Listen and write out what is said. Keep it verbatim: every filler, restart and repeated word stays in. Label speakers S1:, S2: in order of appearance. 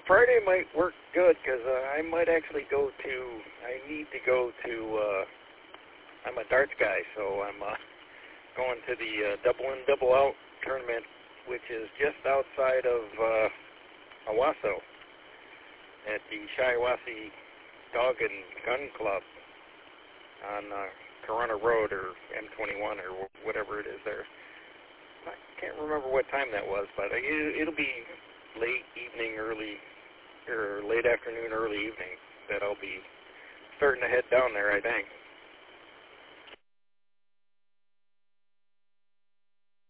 S1: Friday might work good because uh, I might actually go to, I need to go to, uh, I'm a darts guy, so I'm uh, going to the uh, double in, double out tournament, which is just outside of uh, Owasso at the Shiawassee Dog and Gun Club on uh, Corona Road or M twenty-one or whatever it is there. I can't remember what time that was, but it, it'll be late evening, early, or late afternoon, early evening that I'll be starting to head down there, I think.